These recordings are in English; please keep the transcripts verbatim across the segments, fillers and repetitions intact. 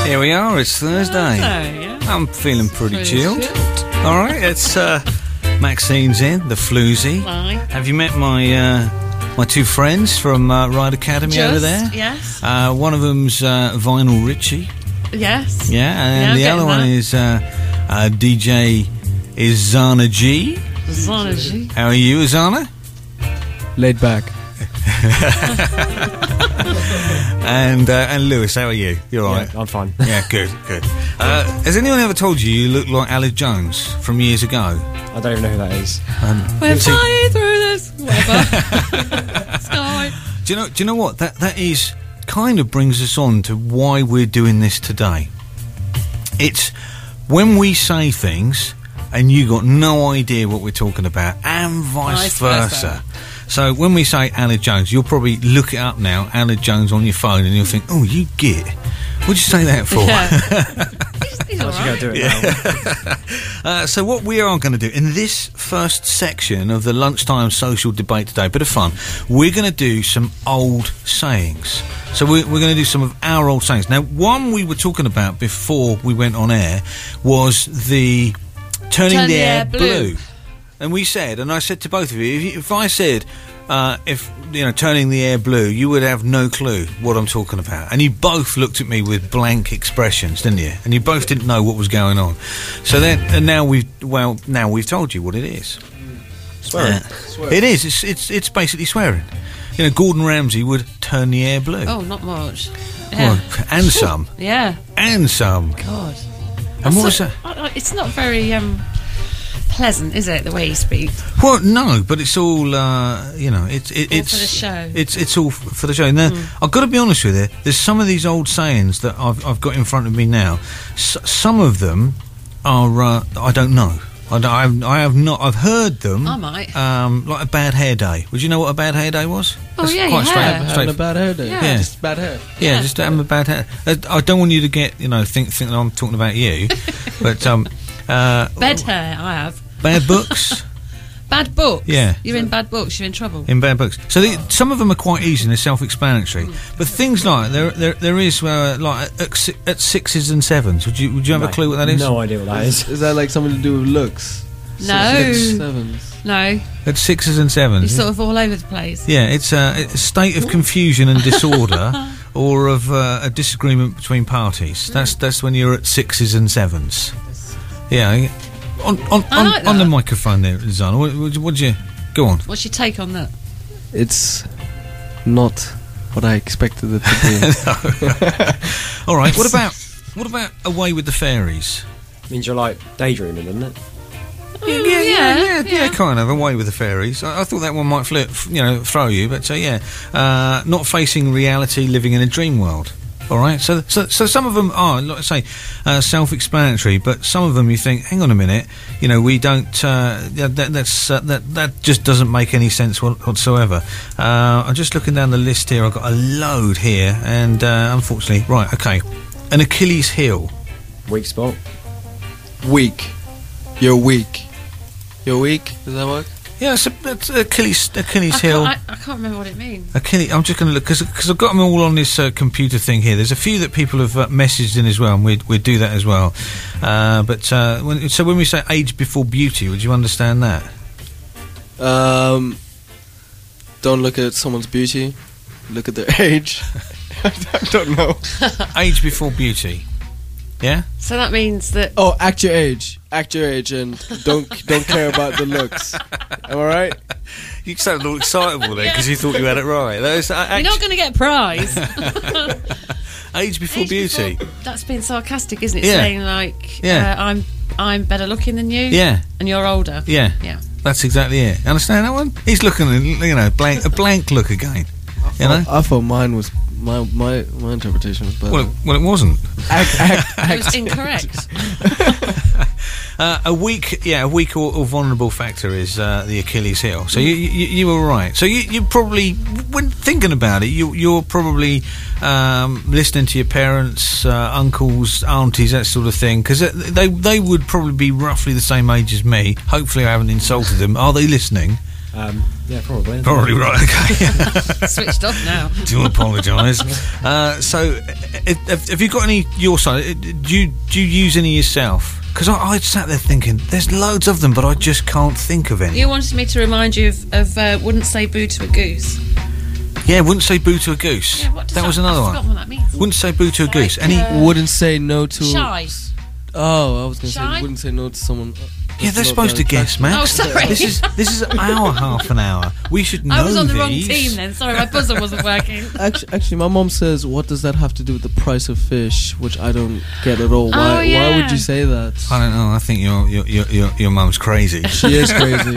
Here we are, it's Thursday. Thursday, yeah. I'm feeling pretty, Pretty chilled. chilled. Alright, it's uh, Maxine's in, the floozy. Hi. Have you met my uh, my two friends from uh, Ride Academy Just, over there? yes. Uh, one of them's uh, Vinyl Richie. Yes. Yeah, and Yeah, I'm the other getting one that. is uh, uh, D J Izana G. Zoology. How are you, Izana? Laid back. And uh, and Lewis, how are you? You're all right? Yeah, I'm fine. Yeah, good, good. Uh, has anyone ever told you you look like Alec Jones from years ago? I don't even know who that is. Um, We're see- flying through this whatever. Sky. do you know? Do you know what that that is? Kind of brings us on to why we're doing this today. It's when we say things and you got no idea what we're talking about, and vice, Vice versa. versa. So when we say Alec Jones, you'll probably look it up now, Alec Jones on your phone, and you'll think, "Oh, you git. What'd you say that for?" Yeah. He's, he's all You gotta right. do it now. Uh, so what we are going to do in this first section of the lunchtime social debate today, bit of fun, we're going to do some old sayings. So we're, we're going to do some of our old sayings. Now, one we were talking about before we went on air was the turning Turn the, the air air blue. blue. And we said, and I said to both of you, if, you- if I said, uh, if, you know, turning the air blue, you would have no clue what I'm talking about. And you both looked at me with blank expressions, didn't you? And you both didn't know what was going on. So then, and now we've, well, now we've told you what it is. Swearing. Yeah. Swearing. It is. It's, it's, it's basically swearing. You know, Gordon Ramsay would turn the air blue. Oh, not much. Yeah. Well, and some. Yeah. And some. God. And what was So- that? I- I- It's not very um, pleasant, is it, the way he speaks? Well, no, but it's all, uh, you know, it's it, All it's for the show. It's it's all f- for the show. Now, I've got to be honest with you. There's some of these old sayings that I've I've got in front of me now. S- some of them are uh, I don't know. I, don't, I, have, I have not. I've heard them. I might. Um, like a bad hair day. Would you know what a bad hair day was? Oh, That's yeah, quite yeah. straight. Having straight Having a bad hair day. Yeah. Yeah. Just bad hair. yeah, Yeah. just having a bad hair. Uh, I don't want you to get, you know, think think that I'm talking about you, but um, uh, Bed hair, I have. bad books. Bad books. Yeah. You're in bad books, you're in trouble. In bad books. So the, some of them are quite easy and they're self-explanatory. But things like there, there, there is uh, like at, si- at sixes and sevens. Would you, would you have a Mate, clue what that is? No idea what that is. Is that like something to do with looks? No. Six, sevens. No. At sixes and You're sevens. sort of all over the place. Yeah, it's a, it's a state of confusion and disorder, or of uh, a disagreement between parties. That's that's when you're at sixes and sevens. Yeah. On on I on, like on the that. microphone there, Zana. What, what, what'd you go on? What's your take on that? It's not what I expected it to All right. What about what about away with the fairies? Means you're like daydreaming, doesn't it? Yeah, yeah, yeah, yeah, yeah, kind of away with the fairies. I, I thought that one might flip, you know, throw you, but uh, yeah, uh, not facing reality, living in a dream world. All right, so so, so some of them are, like I say, uh, self-explanatory, but some of them you think, hang on a minute, you know, we don't. Uh, yeah, that, that's uh, that that just doesn't make any sense what, whatsoever. Uh, I'm just looking down the list here. I've got a load here, and uh, unfortunately, right, okay, an Achilles heel. Weak spot. be. Weak. You're weak. You're weak? Does that work? Yeah, it's, a, it's Achilles Achilles I heel. can't, I, I can't remember what it means. Achilles, I'm just going to look because I've got them all on this uh, computer thing here. There's a few that people have uh, messaged in as well, and we'd we'd do that as well. Uh, but uh, when, so when we say age before beauty, would you understand that? Um, don't look at someone's beauty. Look at their age. I don't know. Age before beauty. Yeah. So that means that. Oh, act your age. Act your age and don't don't care about the looks. Am I right? You sounded all excitable then because you thought you had it right. That is, uh, You're act- not going to get a prize. age before Age beauty. before- that's being sarcastic, isn't it? Yeah. Saying like, Yeah. uh, I'm I'm better looking than you. Yeah. And you're older. Yeah. Yeah. That's exactly it. Understand that one? He's looking, you know, blank a blank look again. You know. I thought mine was my my my interpretation was better. Well, it, well, it wasn't. act, act, It was incorrect. Uh, a weak, yeah, a weak or, or vulnerable factor is uh, the Achilles heel. So you, you, you were right. So you, you probably, when thinking about it, you, you're probably um, listening to your parents, uh, uncles, aunties, that sort of thing, because they they would probably be roughly the same age as me. Hopefully, I haven't insulted them. Are they listening? Um, yeah, probably. Probably right. Okay. Switched off now. Do apologise. Uh, so, have, have you got any your side? uh, Do you do you use any yourself? Because I, I sat there thinking, there's loads of them, but I just can't think of any. You wanted me to remind you of, of uh, wouldn't say boo to a goose. Yeah, wouldn't say boo to a goose. Yeah, what does that that was another I one. forgot what that means. Wouldn't say boo to a Like, goose. Any? uh, Wouldn't say no to. Shy. Oh, I was gonna Shy? say wouldn't say no to someone. Yeah, they're That's not supposed to very guess, attractive. Max. Oh, sorry. This is this is our half an hour. We should know I was on the these. wrong team then. Sorry, my buzzer wasn't working. Actually, actually, my mom says, "What does that have to do with the price of fish?" Which I don't get at all. Why? Oh, yeah. Why would you say that? I don't know. I think your your your your, your mum's crazy. She is crazy.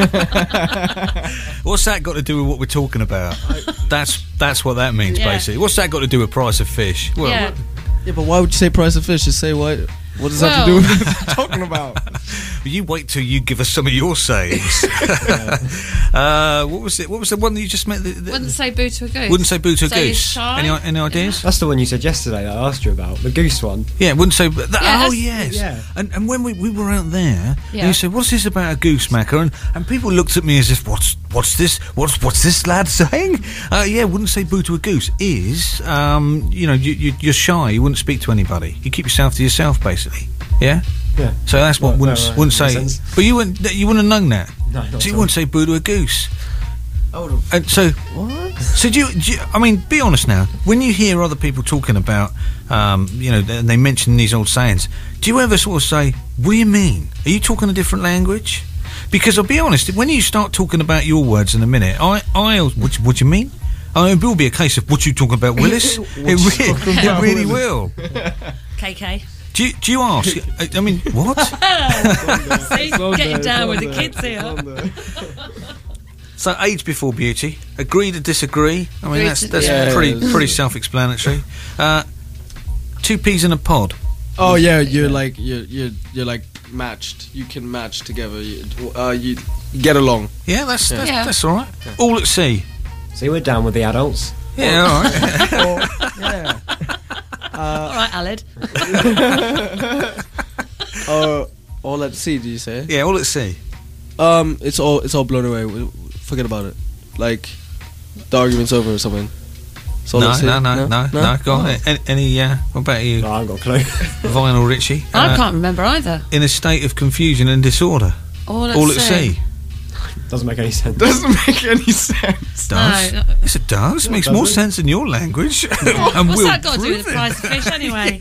What's that got to do with what we're talking about? That's that's what that means, Yeah. basically. What's that got to do with price of fish? Well, Yeah. Yeah, but why would you say price of fish? Just say why. What does that have to do Well- with what we're talking about? you wait till you give us some of your sayings. uh, what was it? What was the one that you just meant? The, the, Wouldn't say boo to a goose. wouldn't say boo to a So he's goose. shy? Any any ideas? That's the one you said yesterday that I asked you about, the goose one. Yeah, wouldn't say. That, Yeah, oh that's- yes. yeah. And and when we, we were out there, Yeah. and you said, "What's this about a goose macker?" And and people looked at me as if, "What's what's this? What's what's this lad saying?" Uh, yeah, wouldn't say boo to a goose is, um, you know, you, you you're shy. You wouldn't speak to anybody. You keep yourself to yourself, basically. Yeah. Yeah. So that's what Well, wouldn't no, no, wouldn't makes say. sense. But you wouldn't you wouldn't have known that. No, not So at you all. wouldn't say boo to a goose. I would have. And so What? so do you, do you? I mean, be honest now. When you hear other people talking about, um, you know, and they mention these old sayings, do you ever sort of say, "What do you mean? Are you talking a different language?" Because I'll be honest, when you start talking about your words in a minute, I, I, what, what do you mean? I mean, it will be a case of what you talking about, Willis. it, re- it really will. K K. Do you, do you ask? I, I mean, what? See, getting down with the kids here. So, age before beauty. Agree to disagree. I mean, Agree that's to- that's Yeah. pretty Yeah. pretty self-explanatory. Uh, two peas in a pod. Oh yeah, you're like you're you're you're like matched. You can match together. You, uh, you get along. Yeah, that's that's, Yeah. that's all right. All at sea. See, we're down with the adults. Yeah, all right. Yeah. All right, Aled. Uh, all at sea. Do you say? Yeah, all at sea. Um, it's all it's all blown away. We- Forget about it. Like the argument's over or something. It's all No, at sea? no, no, no, no, Go on. Oh. Any, any uh, what about you, No, I haven't got a clue. Vinyl Richie? I Uh, can't remember either. In a state of confusion and disorder. All at, all at sea. Doesn't make any sense. Doesn't make any sense. Does? No. Yes, it does. No, Makes it more doesn't. sense in your language. and What's we'll that got to do with prove the it. price of fish anyway?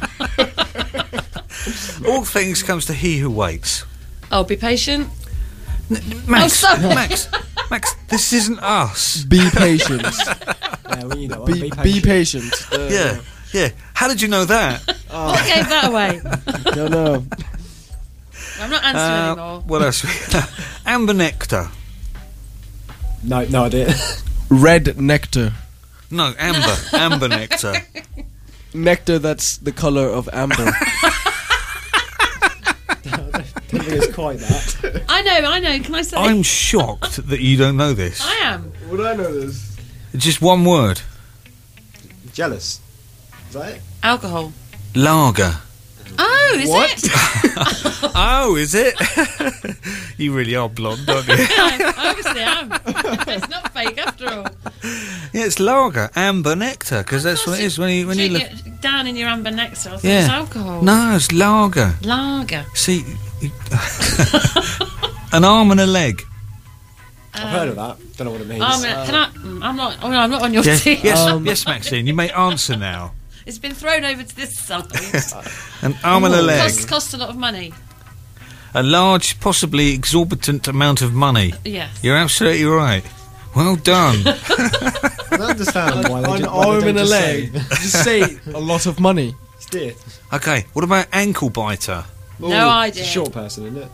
All things comes to he who waits. Oh, be patient. Max, Oh, sorry. Max, Max, this isn't us. Be patient. Yeah, we need that one. be, Be be patient. patient. Uh, Yeah, yeah. How did you know that? What gave that away? No, no. I'm not answering Uh, anymore. what else? Amber nectar. No, no idea. Red nectar. No, amber. Amber nectar. Nectar that's the color of amber. I don't think it's quite that. I know, I know. Can I say? I'm shocked that you don't know this. I am. Would I know this? Just one word. Jealous. Is that it? Alcohol. Lager. Oh, is What? it? Oh, is it? You really are blonde, aren't you? I obviously am. It's not fake after all. Yeah, it's lager, amber nectar, because that's what it is when you when you Drink look. it down in your amber nectar. I thought Yeah. it was alcohol. No, it's lager. Lager. See, you- an arm and a leg. I've heard of that. Don't know what it means. I'm, uh, can I, mm, I'm not. Oh, no, I'm not on your Yes, team. yes, Um, yes, Maxine. You may answer now. It's been thrown over to this side. An arm and a leg. Costs cost a lot of money. A large, possibly exorbitant amount of money. Yes. You're absolutely right. Well done. I don't understand why they An ju- why they arm don't and a just leg. say- Just say a lot of money. It's dear. Okay, what about ankle biter? No It's idea. a short person, isn't it?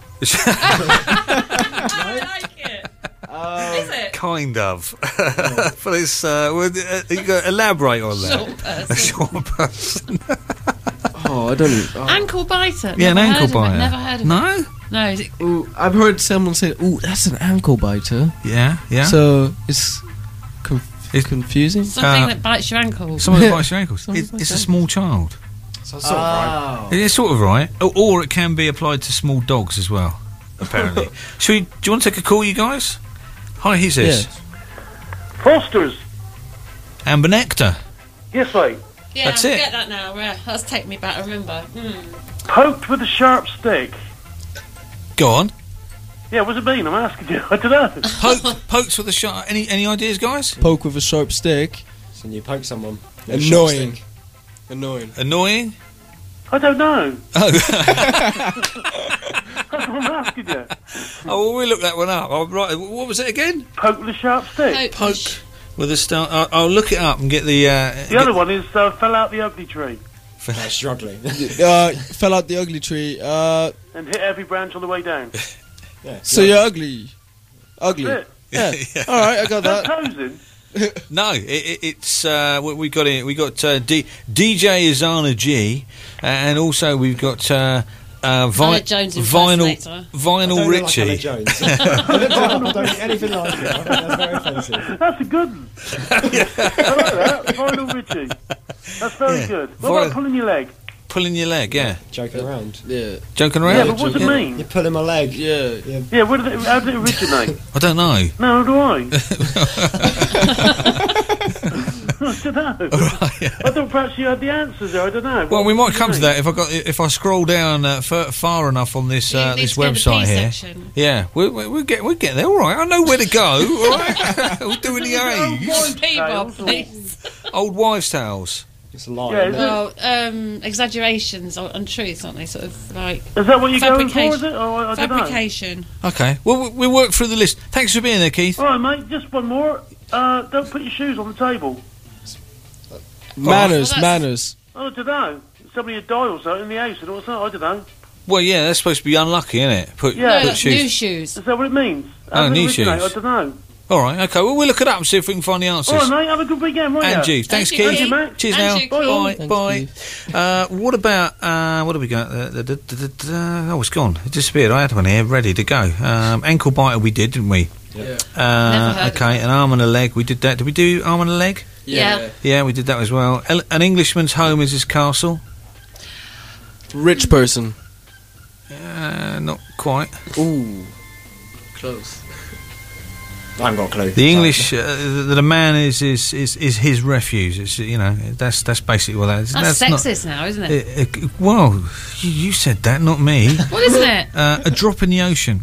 I like it. Is it? Kind of. But it's, uh, well, uh, you got to elaborate on that. Short person. A short person. Oh, I don't even. Oh. Ankle biter. Yeah, an Never ankle heard of it, biter. Never heard of No? it. No. Is it, Ooh, I've heard someone say, "Ooh, that's an ankle biter." Yeah, yeah. So it's conf- It's- confusing. something Uh, that bites your ankle. Someone that bites your ankles. Someone It, bites it's a your small child. So sort of right. It's sort of right. Or, or it can be applied to small dogs as well, apparently. Should we, do you want to take a call, you guys? Hi, who's this? Yeah. Foster's. Amber nectar. Yes, right. Yeah, That's I it. get that now. Yeah, that's taken me back. I remember. Mm. Poked with a sharp stick. Go on. Yeah, what does it mean? I'm asking you. I don't know. Poke, pokes with a shot. Any any ideas, guys? Poke with a sharp stick. So you poke someone. with a Annoying. sharp stick. Annoying. Annoying. I don't know. Oh, That's what I'm asking you. oh well, we looked that one up. Oh, right, what was it again? Poke with a sharp stick. Poke. Poke with a star. I'll, I'll look it up and get the. Uh, The other one is uh, fell out the ugly tree Uh, struggling. Uh, fell out the ugly tree. Uh, and hit every branch on the way down. Yeah. so you're ugly. Ugly. That's Yeah. Yeah. All right, I got it. that. Posing. No, it, it, it's uh, we, we got it. We got uh, D, DJ Azana G, uh, and also we've got uh, uh, vi- Alec Jones vinyl impersonator. I vinyl don't look Richie. Like Alec Jones. I don't, I don't look anything like it. I think that's very offensive. That's a good one. I like that. Vinyl Richie. That's very Yeah. good. What Vinyl- about pulling your leg? Pulling your leg, yeah. Joking around. Yeah. Joking Yeah, around. but what does it You're mean? pulling my leg. Yeah. Yeah. Yeah, where did it, how did it originate? I don't know. No, do I? I don't know. Right, yeah. I thought perhaps you had the answers there. I don't know. Well, What we might does it come to mean? that if I got if I scroll down uh, far, far enough on this You uh, need this to go to the website P here. section. Yeah, we we we get we get there. All right, I know where to go. All right, we're doing the Oh, A. P-Bob, Tales or- please. Old wives' tales. It's a lie. Yeah, isn't it? Well, um, exaggerations or untruths, aren't they? Sort of like Is that what you're going for, fabrication. is it? Oh, I, I don't know. fabrication. Okay, well we, we work through the list. Thanks for being there, Keith. All right, mate, just one more. Uh, don't put your shoes on the table. Manners, Well, that's- manners. Oh, I don't know. Somebody had died or something in the house and all that. I don't know. Well, yeah, that's supposed to be unlucky, isn't it? Put, Yeah. No, put that's shoes. new shoes. Is that what it means? Oh, How did it new originate? shoes. I don't know. All right, okay. Well, we'll look it up and see if we can find the answers. All right, mate, have a good weekend, right? And you. Thanks, Thank you, Keith. Keith. Thank you, mate. Cheers And now. you, Bye. Keith. Bye. Thanks, Uh, what about, uh, what have we got? Uh, da, da, da, da, da. Oh, it's gone. It disappeared. I had one here ready to go. Um, ankle biter we did, didn't we? Yeah. Never Uh, heard of okay, an arm and a leg. We did that. Did we do arm and a leg? Yeah. Yeah, we did that as well. El- an Englishman's home is his castle. Rich person. Uh, not quite. Ooh. Close. I haven't got a clue. The English, uh, that a man is, is is is his refuse. It's, you know, that's that's basically what that is. That's, not- sexist now, isn't it? it- it- well, you, you said that, not me. What isn't it? Uh, a drop in the ocean.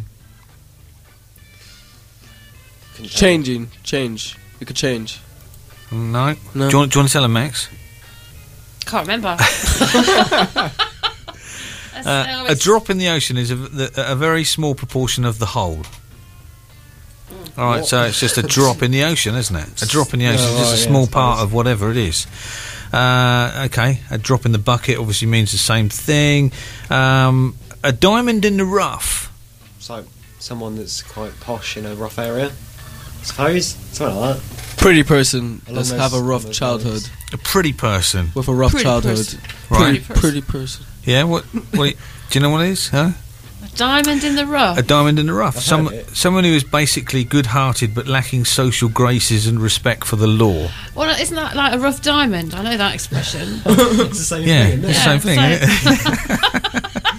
Changing. Change. You could change. No. No. Do, you want, do you want to tell him, Max? Can't remember. That's- Uh, oh, a it's- drop in the ocean is a, the, a very small proportion of the whole. All right, so it's just a drop in the ocean, isn't it? A drop in the ocean is Oh, just a right, yeah, small I part suppose. of whatever it is. Uh, okay, a drop in the bucket obviously means the same thing. Um, a diamond in the rough. So someone that's quite posh in a rough area. Suppose something like that. Pretty person Along that's those- have a along rough those childhood. lines. A pretty person. With a rough Pretty childhood. person. Right. Pretty, Person. pretty person. Yeah, what, what do you know what it is? Huh? A diamond in the rough. A diamond in the rough. I've Some, heard it. someone who is basically good-hearted but lacking social graces and respect for the law. Well, isn't that like a rough diamond? I know that expression. It's the same Yeah, thing, isn't it's it? the Yeah, same thing. same. Isn't it?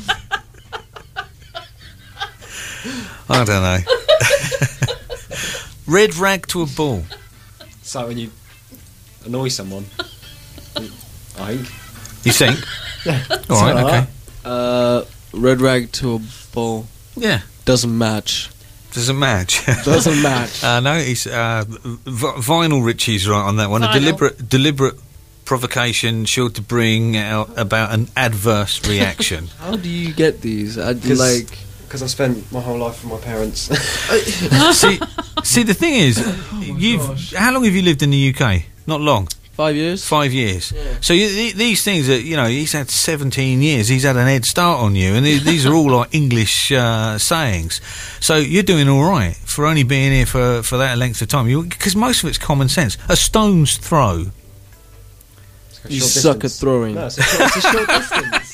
I don't know. Red rag to a bull. So when you annoy someone, I think. You think? Yeah. All right, Something like okay. that. Uh, red rag to a bull. Yeah, Doesn't match. doesn't match. Doesn't match. uh, no, he's uh, v- vinyl Richie's right on that one. A Vinyl. deliberate, deliberate provocation sure to bring out about an adverse reaction. How do you get these? I'd 'Cause- like. Because I spent my whole life with my parents. see, see, the thing is, you've how long have you lived in the U K? Not long. Five years? Five years. So you, th- these things that you know, he's had seventeen years. He's had an head start on you, and th- these are all like English uh, sayings. So you're doing all right for only being here for, for that length of time. Because most of it's common sense. A stone's throw. It's a You short suck at distance. throwing. No, it's a short, it's a short distance.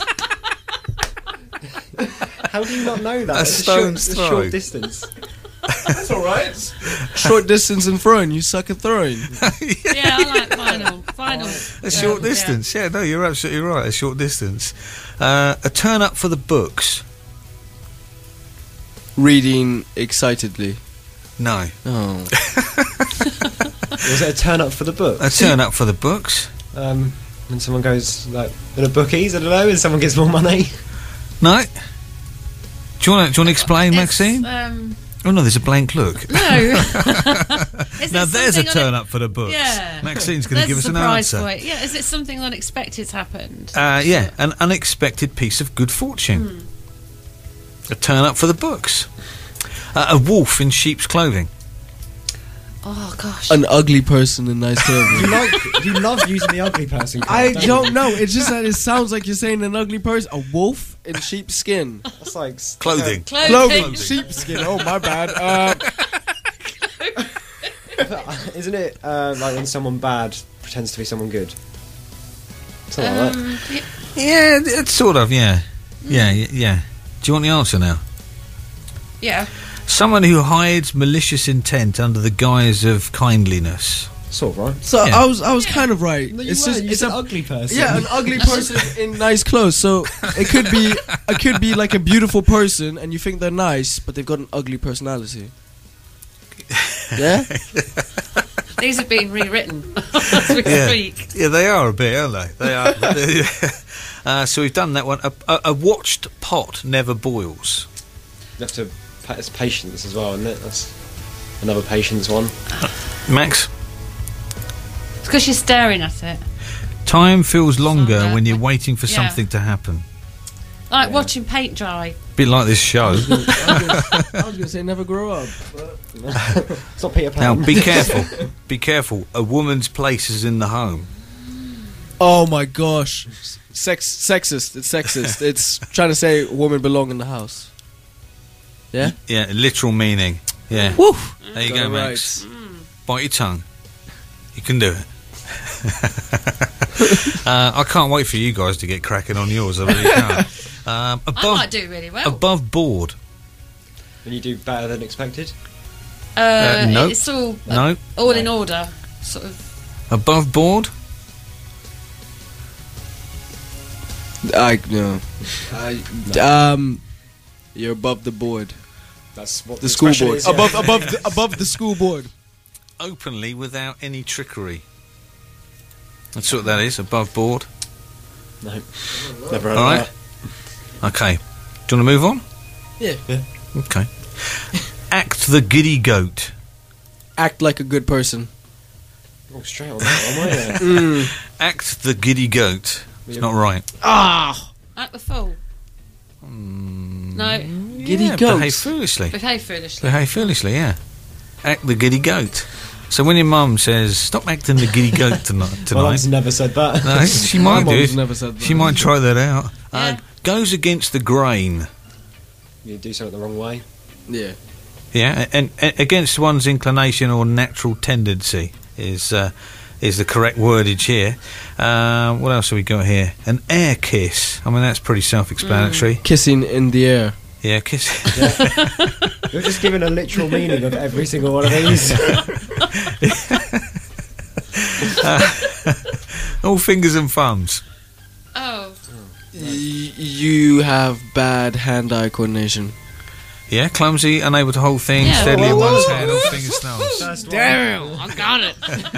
How do you not know that? A It's stone's short, throw. A short distance. That's alright. Short distance and throwing. You suck at throwing. Yeah, I like vinyl. Vinyl. A short Yeah. distance. Yeah, no, you're absolutely right. A short distance. Uh, a turn up for the books. Reading excitedly. No. Oh. Was it a turn up for the book? A turn up for the books. Um, When someone goes like in a bookies, I don't know, and someone gets more money. No. Do you want to? Do you want to explain, It's, Maxine? Um, Oh no, there's a blank look. no. Is Now it there's a something turn une- up for the books. Yeah. Maxine's going to There's give a us an surprise answer. for it. Yeah, is it something unexpected's happened? Uh, yeah, an unexpected piece of good fortune. Hmm. A turn up for the books. Uh, a wolf in sheep's clothing. Oh gosh. An ugly person in nice clothing. You like, you love using the ugly person card. I don't you? don't know. It's just that it sounds like you're saying an ugly person. A wolf in sheepskin. That's like s- Clothing. Clothing. Sheepskin. Oh, my bad. Uh, Isn't it uh, like when someone bad pretends to be someone good? Something like that. Um, yeah. Yeah, it's sort of, yeah. Yeah, y- yeah. Do you want the answer now? yeah. Someone who hides malicious intent under the guise of kindliness. Sort of right. so Yeah. I was I was kind of right. No, you it's were, just you it's said a ugly person. yeah, an ugly person in nice clothes. So it could be it could be like a beautiful person, and you think they're nice, but they've got an ugly personality. Yeah. These have been rewritten as we Yeah. speak. Yeah, they are a bit, aren't they? They are. uh, so we've done that one. A, a, a watched pot never boils. You have to. pa- It's patience as well, isn't it? That's another patience one. Max, It's because you're staring at it. time feels longer Longer. when you're waiting for Yeah. something to happen. Like Yeah. watching paint dry. Bit like this show. I was gonna- I was gonna say never grow up. but- It's not Peter Now, Pan. be careful. Be careful. A woman's place is in the home. Oh my gosh, sex sexist. It's sexist. It's trying to say women belong in the house. Yeah. Yeah, literal meaning. Yeah. Woo. There you Got go, it Max. right. Bite your tongue. You can do it. uh, I can't wait for you guys to get cracking on yours. I really can't. Um, I above, might do really well. above board. When you do better than expected. uh, uh, no. It's all uh, No. all in order. Sort of. Above board. I no. I, um, you're above the board. That's what The school expression board. is, yeah. Above above the, above the school board. Openly without any trickery. That's what that is. Above board. No. Never heard All of right. Okay. Do you want to move on? Yeah. Okay. Act the giddy goat. Act like a good person. that. Oh, straight on that one, weren't you? Act the giddy goat. It's not right. Ah. Act the fool. Mm, No. Giddy yeah, goats. Behave foolishly. Behave foolishly. Behave foolishly, yeah. Act the giddy goat. So when your mum says, stop acting the giddy goat tonight, My tonight mum's never said that. no, she My might do. mom's never said that. She might try that out. Uh, Yeah. goes against the grain. You do something the wrong way. Yeah. Yeah, and, and against one's inclination or natural tendency is uh, is the correct wordage here. Uh, what else have we got here? An air kiss. I mean, that's pretty self-explanatory. Kissing in the air. Yeah, kiss. You're just giving a literal meaning of every single one of these. All fingers and thumbs. Oh. Y- you have bad hand-eye coordination. Yeah, clumsy, unable to hold things Yeah. steadily in Whoa, one's whoa, hand. All fingers thumbs. First one. Damn, I got it.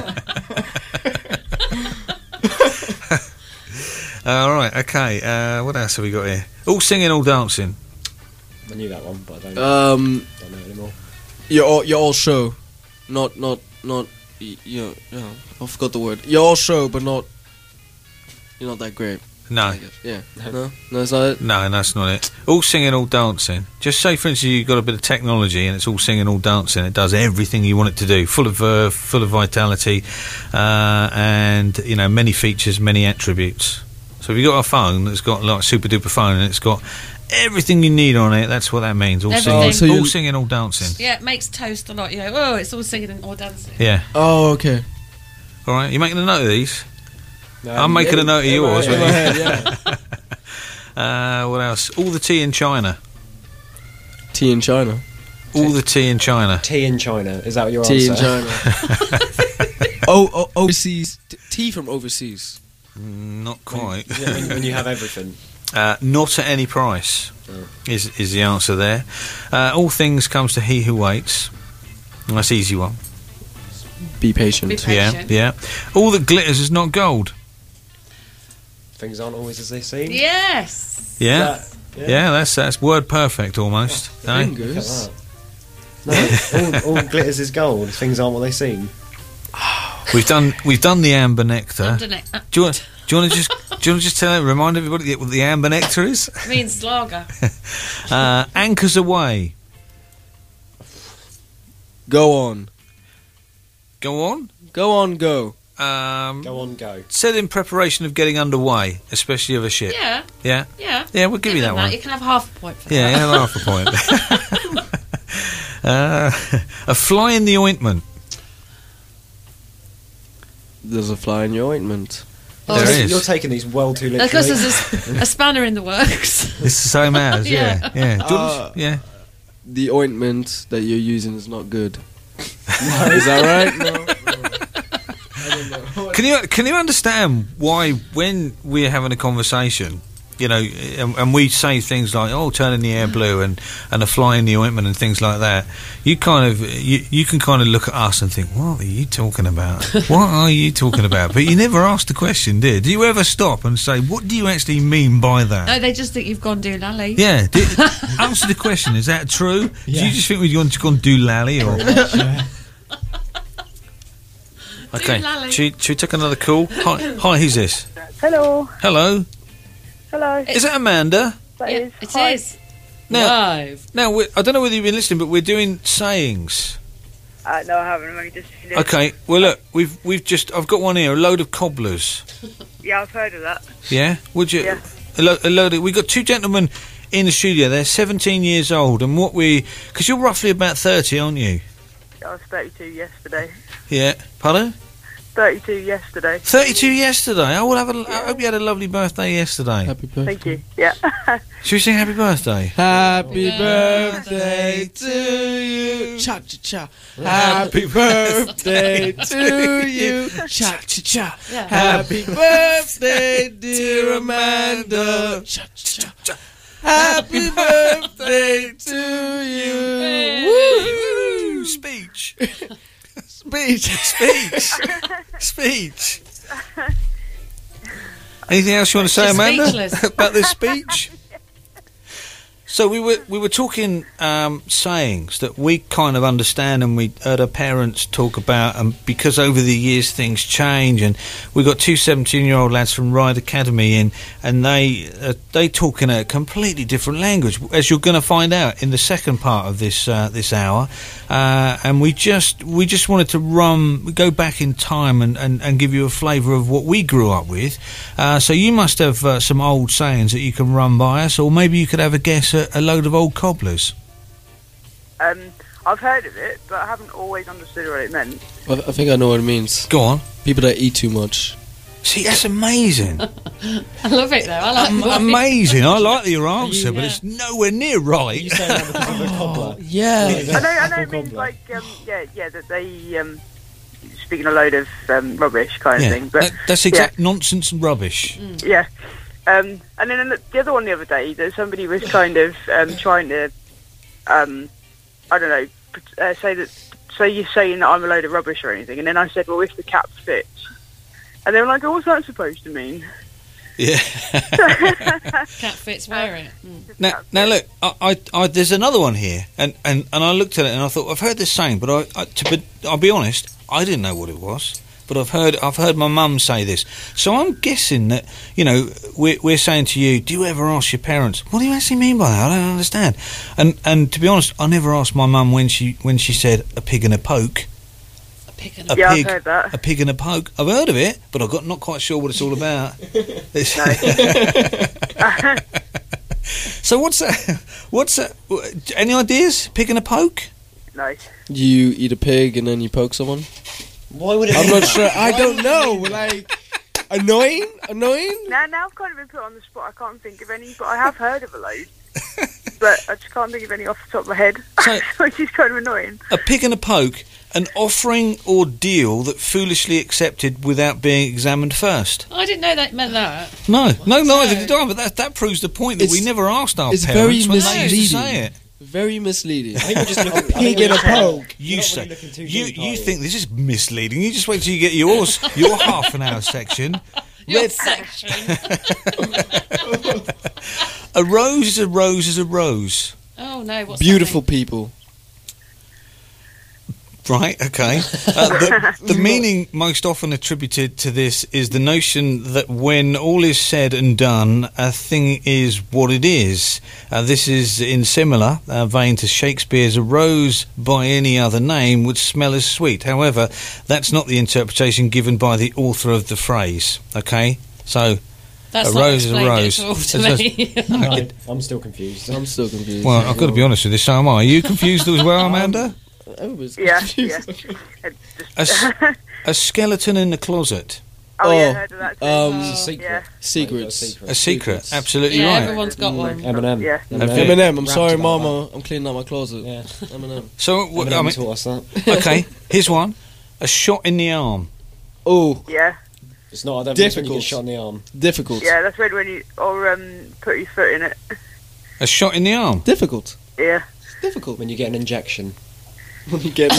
All right, okay. Uh, what else have we got here? All singing, all dancing. I knew that one, but I don't, Um, don't know anymore. you're all, you're all show, not not not. y- You know, you know, I forgot the word. You're all show, but not. You're not that great. No, I guess. Yeah. No, no, it's not it. no, that's not it. All singing, all dancing. Just say, for instance, you've got a bit of technology and it's all singing, all dancing. It does everything you want it to do, full of uh, full of vitality, uh, and you know many features, many attributes. So if you've got a phone that's got like a super duper phone and it's got everything you need on it, that's what that means. All Everything. singing, Oh, so all you- singing, all dancing. Yeah, it makes toast a lot. You know, oh, it's all singing or dancing. Yeah. Oh, okay. All right. You making a note of these? No, I'm making a note of in yours. my In my head. head, yeah. Uh, what else? All the tea in China. Tea in China. All the tea in China. Tea in China. Is that your Tea in answer? China. oh, oh, overseas. T- tea from overseas. Not quite. Yeah, when, when you have everything. Uh, not at any price Oh. is is the answer there. Uh, all things comes to he who waits. That's an easy one. Be patient. Be Yeah, patient. yeah. All that glitters is not gold. things aren't always as they seem. Yes. Yeah. That- Yeah, that's that's word perfect almost. eh? Look at Fingers. that. No, all, all glitters is gold. Things aren't what they seem. We've done we've done the amber nectar. Underneath. Uh, Do you want do you want to just do you want to just tell remind everybody what the amber nectar is? means lager. Uh, anchors away. Go on. Go on. Go on, go. Um, Go on, go. said in preparation of getting underway, especially of a ship. Yeah. Yeah. Yeah. Yeah, we'll give you him that one. You can have half a point for Yeah, that. yeah, half a point. uh, a fly in the ointment. There's a fly in your ointment. Oh, There it's- is. You're taking these well too literally. Because there's a, a spanner in the works. It's the same as, yeah, Yeah. yeah. Do you Uh, want to- yeah. The ointment that you're using is not good. Is that right? No. Can you can you understand why when we're having a conversation, you know, and, and we say things like "oh, turning the air blue" and, and a fly in the ointment and things like that, you kind of you, you can kind of look at us and think, "What are you talking about? What are you talking about?" But you never asked the question, did? Do you ever stop and say, "What do you actually mean by that?" No, they just think you've gone do lally. Yeah, do, answer the question. Is that true? Do you just think we're going to go and do lally or? Okay, lally. should, should we take another call? Hi, hi, who's this? Hello. Hello, Hello. is it Amanda? That Yeah, is. it Hi. is. Now- Live. Now, we I don't know whether you've been listening, but we're doing sayings. Uh, no, I haven't. I'm only just. Okay, well look, we've we've just I've got one here, a load of cobblers. Yeah, I've heard of that. Yeah, would you? Yeah. A, lo- a load of. We've got two gentlemen in the studio. They're seventeen years old, and what we because you're roughly about thirty, aren't you? I was thirty-two yesterday. Yeah. Pardon? thirty-two yesterday. thirty-two yesterday. Oh, well, have a, I hope you had a lovely birthday yesterday. Happy birthday. Thank you. Yeah. Should we sing happy birthday? Happy birthday to you. Cha cha cha. Happy birthday to you. Cha cha cha. Yeah. Happy birthday, dear Amanda. Cha cha cha. Happy birthday to you. Woo! Speech. Speech. Speech. Speech. Anything else you want to say, She's Amanda, speechless. about this speech? So we were we were talking um, sayings that we kind of understand, and we heard our parents talk about, and because over the years things change, and we got two seventeen-year-old lads from Ride Academy in, and they uh, they talk in a completely different language, as you're going to find out in the second part of this uh, this hour. Uh, and we just we just wanted to run go back in time and, and, and give you a flavour of what we grew up with. Uh, so you must have uh, some old sayings that you can run by us, or maybe you could have a guess at a load of old cobblers. Um, I've heard of it, but I haven't always understood what it meant. I I think I know what it means. Go on. People that eat too much. See, that's amazing. I love it though. I like Am- the way- amazing. I like your answer, but Yeah. it's nowhere near right. You saying that because of the cobbler? Yeah. I know. I know. It Cobbler. means like um, yeah, yeah. That they um, speaking a load of um, rubbish kind of Yeah, thing. But that- that's exact nonsense and rubbish. yeah. Um, and then the other one the other day, that somebody was kind of um, trying to, um, I don't know, uh, say that, say you're saying that I'm a load of rubbish or anything, and then I said, well, if the cap fits, and they were like, oh, what's that supposed to mean? Yeah. Cat fits wear it. Mm. Now, now look, I, I, I, there's another one here, and, and, and I looked at it and I thought I've heard this saying, but I, I to be, I'll be honest, I didn't know what it was. But I've heard I've heard my mum say this, so I'm guessing that you know we're, we're saying to you, do you ever ask your parents what do you actually mean by that? I don't understand. And and to be honest, I never asked my mum when she when she said a pig and a poke. A pig and A a Yeah, I've pig, heard that. a pig and a poke. I've heard of it, but I'm got not quite sure what it's all about. It's- so what's that? What's that? Any ideas? Pig and a poke? No. You eat a pig and then you poke someone? Why would it? I'm be not that? sure. I don't know. Like, annoying? Annoying? Now, now I've kind of been put on the spot. I can't think of any, but I have heard of a load. But I just can't think of any off the top of my head, So- which is kind of annoying. A pig and a poke, an offering or deal that foolishly accepted without being examined first. I didn't know that meant that. No, no, neither No. did I. But that that proves the point that we It's- never asked our it's parents very when they used to misleading. say it. Very misleading. I think we're just looking, I think pig we're and a just- poke. You You're not say really looking too you deep, you are you? think this is misleading. You just wait till you get yours your half an hour section. Your red. section. A rose is a rose is a rose. Oh no, what's Beautiful happening? people. Right, okay. Uh, the the meaning most often attributed to this is the notion that when all is said and done, a thing is what it is. Uh, this is in similar uh, vein to Shakespeare's "A rose by any other name would smell as sweet." However, that's not the interpretation given by the author of the phrase. Okay, so That's a not rose is a explained rose. at all to It's me. No, I'm still confused. I'm still confused. well, I've got to be honest with you. So am I. Are you confused as well, Amanda? Everybody's Yeah, confused. yeah. It A, just- s- a skeleton in the closet. oh, yeah, I Oh, heard of that too. um, It's a secret. Yeah. Secrets. Secret. A secret. Secrets. Absolutely yeah, right. everyone's got one. Eminem. Yeah. Have you? Eminem, I'm Rapped sorry, about Mama. I'm cleaning out my closet. Yeah. Eminem. So, w- Eminem I mean, taught us that. okay, here's one. A shot in the arm. Oh, Yeah, It's not. I don't think it's when you Difficult. get shot in the arm. difficult. yeah, that's when when you or um put your foot in it. A shot in the arm. Difficult. Yeah, It's difficult When you get an injection. when you get.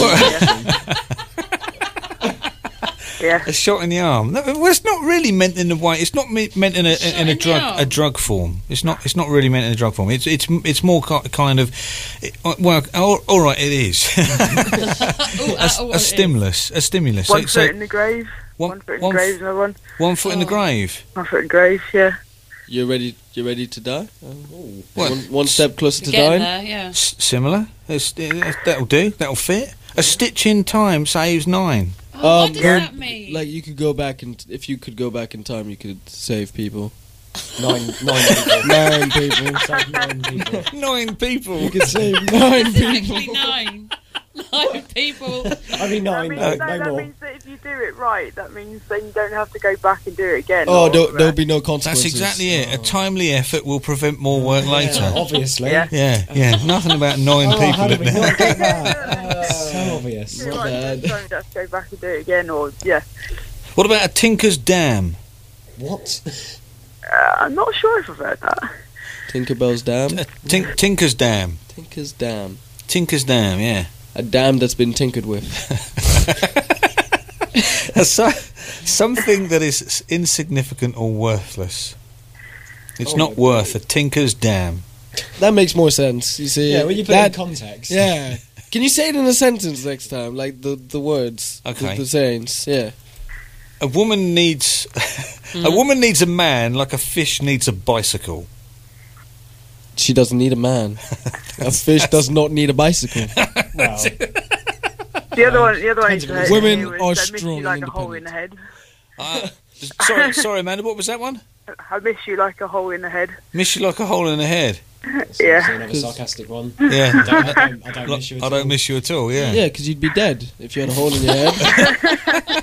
yeah. A shot in the arm. No, well, it's not really meant in the way. It's not me- meant in a Shot in a in the drug arm. a drug form. It's not. It's not really meant in a drug form. It's it's it's more ki- kind of. It, well, all, all right, it is. Ooh, a, uh, oh, a what it is. stimulus. A stimulus. One So, foot so in the grave. one, One foot in one the f- grave is another one. one foot in the Oh. grave. One foot in the grave. Yeah. You're ready. You're ready to die. What? One, one step closer to Getting dying. there, yeah. S- similar. It's, uh, that'll do. That'll fit. A stitch in time saves nine. Oh, what Um, does go- that mean? Like you could go back and if you could go back in time, you could save people. Nine, nine people. Nine people. Save nine people. Nine people. You could save nine people. Specifically nine. Nine people. Only That nine, means, no, that, no that more. means that if you do it right, that means then you don't have to go back and do it again. Oh, or, there'll, uh, there'll be no That's consequences. exactly it. A Oh. timely effort will prevent more work later. Yeah, obviously. Yeah. Yeah, yeah. Nothing about nine Oh, how people. did we at the- not get that? So obvious. do it Not right, bad. then you don't have to go back and do it again, or yeah. What about a Tinker's Dam? What? Uh, I'm not sure if I've heard that. Tinkerbell's dam. A tink- Tinker's Dam. Tinker's dam. Tinker's Dam, yeah. A dam that's been tinkered with. so, something that is s- insignificant or worthless. It's Oh not my worth a Tinker's Dam. That makes more sense. You see. Yeah, when you put that, it in context. Yeah. Can you say it in a sentence next time? Like the, the words. Okay. The, the sayings. Yeah. A woman needs a woman needs a man like a fish needs a bicycle. She doesn't need a man. A fish does not need a bicycle. Well, The other one, the other one, Depends is on the- Women was, are I miss strong you like and a hole in the head. Uh, sorry, sorry, Amanda. What was that one? I miss you like a hole in the head. Miss you like a hole in the head. so Yeah. another sarcastic one. Yeah. I don't, I don't, I don't miss you at I don't all. miss you at all. Yeah. Yeah, because you'd be dead if you had a hole in your head.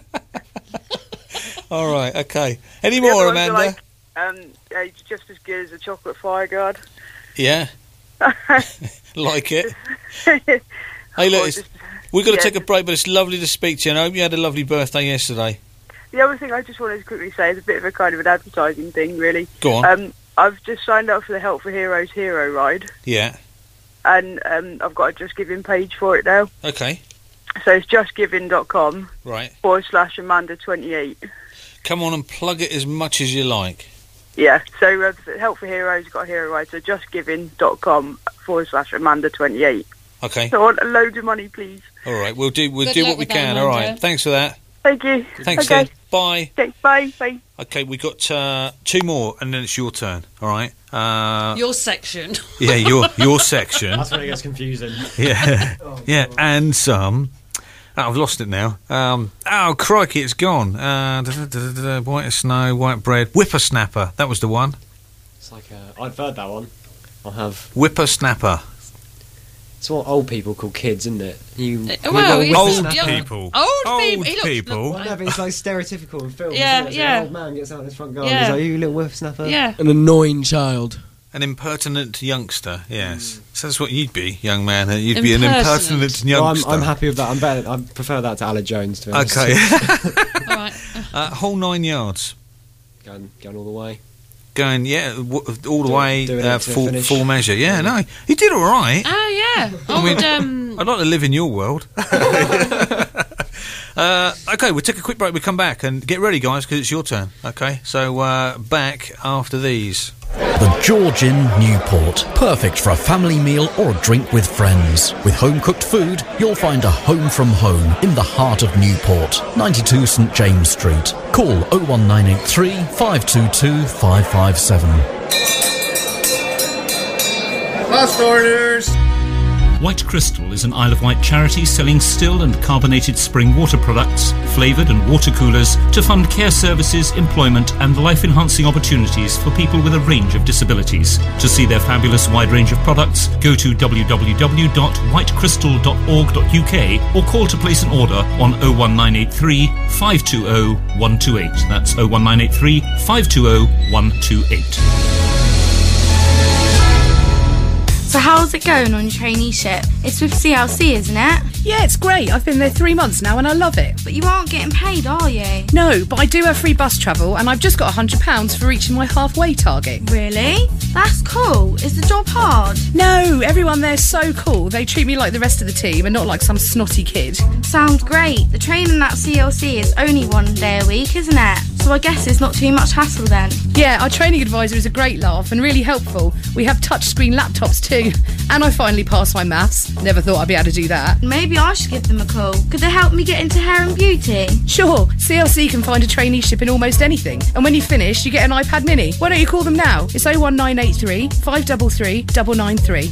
All right. Okay. Any The other more, ones are Amanda? like, um, uh, it's just as good as a chocolate fire guard. Yeah. Like it. Hey, look, Or it's, just- we've got to yeah, take a just- break, but it's lovely to speak to you. And I hope you had a lovely birthday yesterday. The other thing I just wanted to quickly say is a bit of a kind of an advertising thing, really. Go on. Um, I've just signed up for the Help for Heroes Hero Ride, Yeah. and um, I've got a Just Giving page for it now. Okay. So it's justgiving.com Right. forward slash Amanda twenty-eight. Come on and plug it as much as you like. Yeah, so uh, for Help for Heroes got a hero ride, so justgiving.com forward slash Amanda twenty-eight. Okay. So I want loads of money, please. All right. We'll do. We'll Good do luck what we with that, can. All right. Amanda. Thanks for that. Thank you. Thanks, okay. then. Bye. Okay, bye. Bye. Okay. We got uh, two more, and then it's your turn. All right. Uh, Your section. yeah. Your your section. That's when it gets confusing. Yeah. Yeah. And some. Oh, I've lost it now. Um, oh, crikey, it's gone. Uh, da, da, da, da, da, white as snow, white bread. Whippersnapper. That was the one. It's like uh, I've heard that one. I'll have. Whippersnapper. It's what old people call kids, isn't it? You. Uh, well, you he's got a Old whippersnapper. young- people. Old, Old people. He looks, people. Well, no, but it's like stereotypical in films. Yeah, isn't it? It's yeah. An old man gets out in his front garden. Yeah. He's like, "You little whippersnapper." Yeah. An annoying child. An impertinent youngster, yes. So that's what you'd be, young man. uh, You'd be an Impertinent. impertinent Well, I'm, youngster. I'm happy with that. I'm better. I prefer that to Alec Jones. To be honest. Okay. All right. uh, whole nine yards. going, going all the way. Going, yeah, w- all the Do- way, doing uh, it to full, finish. full measure. Yeah, no, he did all right. Ah, yeah. I mean- would, um, I'd like to live in your world. Uh, okay, we'll take a quick break. We'll come back and get ready, guys, because it's your turn. Okay, so uh, back after these. The George Inn, Newport. Perfect for a family meal or a drink with friends. With home-cooked food, you'll find a home from home in the heart of Newport. ninety-two St James Street. Call oh one nine eight three, five two two, five five seven. Last orders! White Crystal is an Isle of Wight charity selling still and carbonated spring water products, flavoured and water coolers to fund care services, employment and life-enhancing opportunities for people with a range of disabilities. To see their fabulous wide range of products, go to w w w dot white crystal dot org dot u k or call to place an order on oh one nine eight three, five two oh, one two eight. That's oh one nine eight three, five two oh, one two eight. So how's it going on your traineeship? It's with C L C, isn't it? Yeah, it's great. I've been there three months now and I love it. But you aren't getting paid, are you? No, but I do have free bus travel and I've just got one hundred pounds for reaching my halfway target. Really? That's cool. Is the job hard? No, everyone there's so cool. They treat me like the rest of the team and not like some snotty kid. Sounds great. The training at C L C is only one day a week, isn't it? So I guess it's not too much hassle then. Yeah, our training advisor is a great laugh and really helpful. We have touchscreen laptops too. And I finally passed my maths. Never thought I'd be able to do that. Maybe I should give them a call. Could they help me get into hair and beauty? Sure. C L C can find a traineeship in almost anything. And when you finish, you get an iPad mini. Why don't you call them now? It's oh one nine eight three, five three three, nine nine three.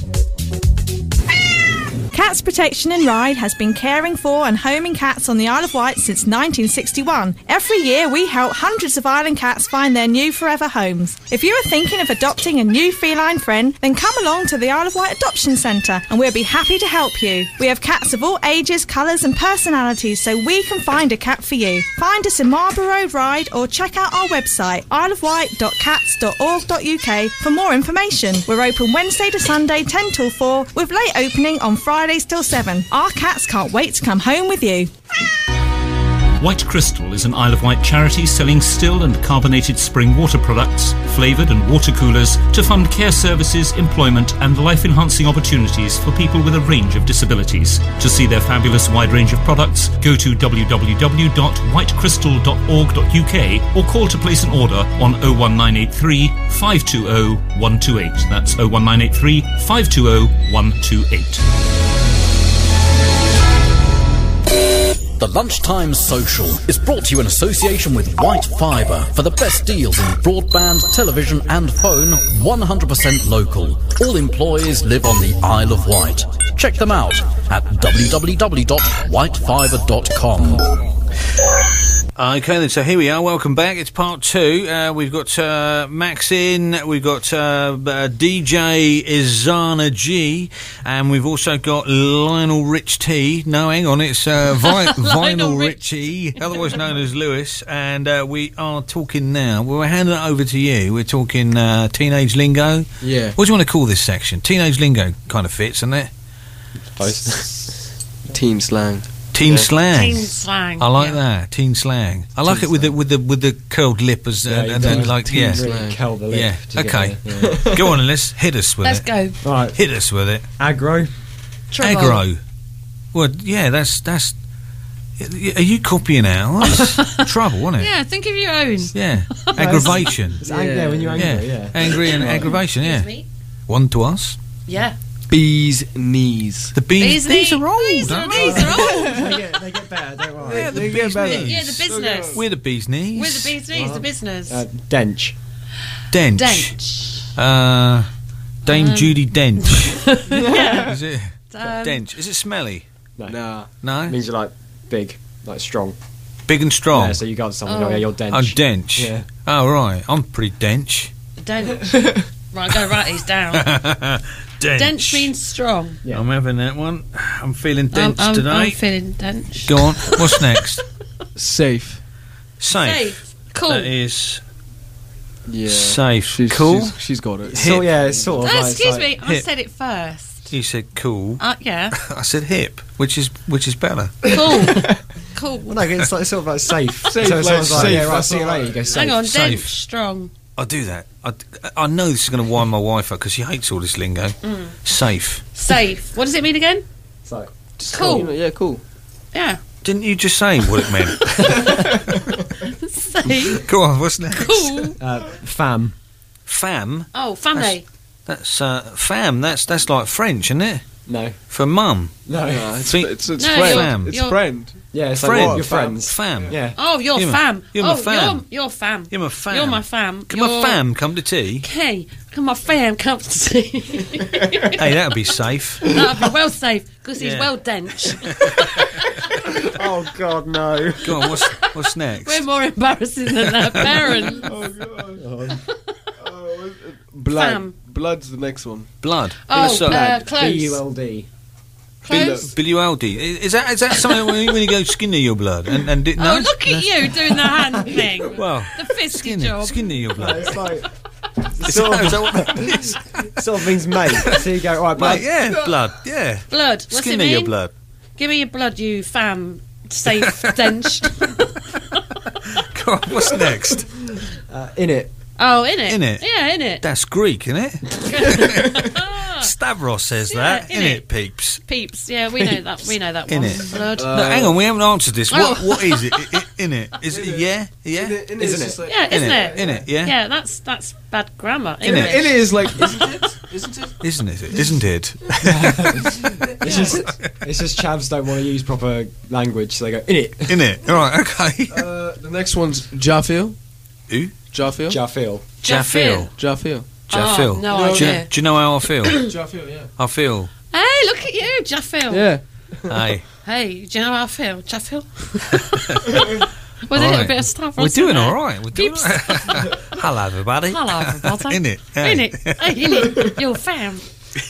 Cats Protection and Ride has been caring for and homing cats on the Isle of Wight since nineteen sixty-one. Every year we help hundreds of island cats find their new forever homes. If you are thinking of adopting a new feline friend, then come along to the Isle of Wight Adoption Centre and we'll be happy to help you. We have cats of all ages, colours and personalities so we can find a cat for you. Find us in Marlborough Road Ride or check out our website isle of wight dot cats dot org dot u k for more information. We're open Wednesday to Sunday ten till four with late opening on Friday till seven. Our cats can't wait to come home with you. White Crystal is an Isle of Wight charity selling still and carbonated spring water products, flavoured and water coolers to fund care services, employment and life-enhancing opportunities for people with a range of disabilities. To see their fabulous wide range of products, go to w w w dot white crystal dot org dot u k or call to place an order on oh one nine eight three, five two oh, one two eight. That's oh one nine eight three, five two oh, one two eight. The Lunchtime Social is brought to you in association with White Fibre for the best deals in broadband, television and phone, one hundred percent local. All employees live on the Isle of Wight. Check them out at w w w dot white fibre dot com. Okay then, so here we are, welcome back, it's part two. Uh, we've got uh, Max in, we've got uh, uh, D J Izana G, and we've also got Lionel Rich T. No, hang on, it's uh, Vi- Vinyl Rich E, otherwise known as Lewis, and uh, we are talking now, we're handing it over to you, we're talking uh, teenage lingo. Yeah. What do you want to call this section? Teenage lingo kind of fits, doesn't it? Teen slang. Teen Yeah. slang. Teen slang, I like yeah. that. Teen slang. I like Teen it with the with the with the curled lip as Yeah, and, you and don't then like teen yeah. really curl the lip Yeah. to get Okay. there, yeah. Go on and let's hit us with Let's it. go. Right. Hit us with it. Aggro. Trouble. Aggro. Well, yeah, that's that's. Are you copying ours? Trouble, isn't it? Yeah, think of your own. Yeah. Aggravation. It's angry yeah. when you're angry, yeah. Yeah. Angry and aggravation. Yeah. One to us. Yeah. Bees knees. The bees. Bees These knee- are old. These are, aren't these they? are old. they, get, they get better, don't worry. Yeah, the They bees get better. knees. Yeah, the business. We're the bees knees. We're the bees knees, the business. Uh, Dench. Dench. Dench. Uh, Dame Um, Judy Dench. Yeah. Is it? Um, Dench. Is it smelly? No. Nah. No? It means you're like big, like strong. Big and strong. Yeah, so you got something, Oh. oh. yeah, you're Dench. Oh, Dench. Yeah. Oh, right. I'm pretty dench. Dench. Right, go write these down. dench. Dench means strong. Yeah. I'm having that one. I'm feeling I'm, dench I'm, today. I'm feeling dench. Go on. What's next? Safe. Safe. Safe. Cool. That is Yeah. safe. She's, Cool. She's, she's got it. So, yeah, it's sort of Oh, like, it's excuse like, me, I hip. said it first. You said cool. Uh, yeah. I said hip, which is which is better. Cool. Cool. Well, no, it's like sort of like safe. Safe, so like someone's like, safe, yeah, right, that's see you all later. right. You go safe. Hang on, Safe. dench, strong. I'll do that. I, I know this is going to wind my wife up because she hates all this lingo. Safe. Safe. What does it mean again? It's like, Just Cool. you know, yeah, cool. Yeah. Didn't you just say what it meant? Say. Go on, what's next? Cool. Uh, fam. Fam? Oh, family. That's, uh, fam, that's that's like French, isn't it? No. For mum. No. No, it's, See- it's, it's No, friend. you're- Fam. It's you're- friend. Yeah, it's Friend. like your friends. Fam. Yeah. Oh, you're You're my- fam. you're my oh, fam. You're, you're fam. You're my fam. You're my fam. Can my You're- fam come to tea? Hey, can my fam come to tea? Hey, that would be safe. That'd be well safe because he's Yeah. well dench. Oh God, no. Go on, what's, what's next? We're more embarrassing than our parents. Oh god. Oh, blood. Fam. Blood's the next one. Blood. Oh, So- uh, close. B U L D. Close. Billy Aldi. Is that is that something when you, when you go skinny your blood and and di- no? Oh, look at you doing the hand thing. Well, The fisty skinny, job. skinny your blood. It's like Is sort that, of- is that what that is? sort of means mate. So you go, right, Mate, mate. yeah, blood, yeah. Blood. What's Skinny it mean? your blood. Give me your blood, you fam. Safe dench. Go on, what's next? Uh, in it. Oh, in it. In it? Yeah, in it. That's Greek, isn't it? Stavros says Yeah, that, in innit, it. peeps? Peeps. Yeah, we know that. We know that In one. it. Blood. no, hang on, we haven't answered this. What Oh. what is it? I, I, in it? Is it yeah? Yeah? In it, in Isn't it's it? just like- yeah, isn't in it? In it, yeah? Yeah, that's that's bad grammar. In it. English. In it is like, isn't it? Isn't it? Isn't it? Isn't it? It's just, it's just chavs don't want to use proper language, so they go in it. In it. All right, okay. Uh, the next one's Jafil. Who? Jafil. Jafil. Jaffil. Jafil. Jaffil. Oh, no do, you, idea. do you know how I feel? Jafil, yeah. I feel. Hey, look at you, Jaffil. Yeah. Hey. Hey, do you know how I feel, Jaffil? Was All it a right. bit of stuff? We're doing all right. We're doing Peeps. all right. Hello, everybody. Hello, everybody. In it. In it. Hey, in it. You're fam.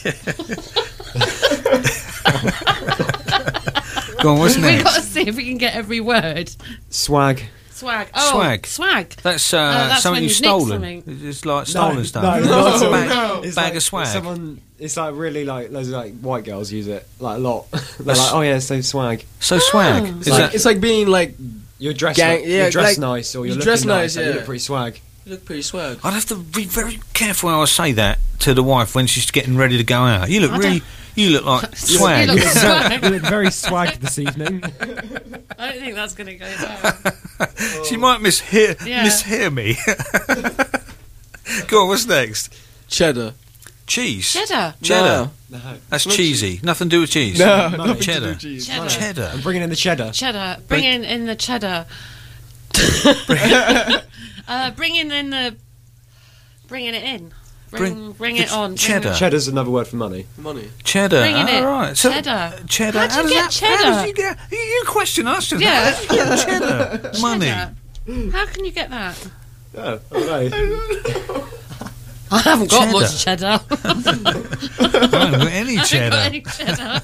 Go on, what's We've next? got to see if we can get every word. Swag. Swag. Oh, Swag. Swag. That's, uh, Oh, that's something when you've you've nicked stolen. something. It's like stolen no, stuff. No, Bag- not at all. bag, It's bag like of swag. Someone, it's like really like loads of like white girls use it like a lot. They're That's- like, oh yeah, so swag. So swag. Oh. Is It's like, that it's like being like, You're dressed, Gang- like, yeah, you're dressed like, nice, or you're you looking dress nice, nice, and you yeah. look pretty swag. you look pretty swag. I'd have to be very careful how I say that to the wife when she's getting ready to go out. You look I really, you look like swag. You look swag. You look very swag this evening. I don't think that's going to go down. She might mishear, Yeah. mishear me. Go on, what's next? Cheddar. Cheese. Cheddar. Cheddar. No. That's cheesy. Nothing to do with cheese. No, No, nothing to do cheddar. with cheese. Cheddar. Cheddar. I'm bringing in the cheddar. Cheddar. Bring in, in the cheddar. uh, bringing in the. Bringing it in. Bring, Bring- bring the it on. Bring cheddar. it- Cheddar's another word for money. Money. Cheddar. Bringing All it. right. So, Cheddar. Cheddar. How'd you How does get that- cheddar? How does you get? You, you question us. just Yeah. How did you get cheddar? Money. Cheddar. How can you get that? Oh, okay. I haven't got Cheddar. much cheddar. I haven't got any I haven't got cheddar. any cheddar.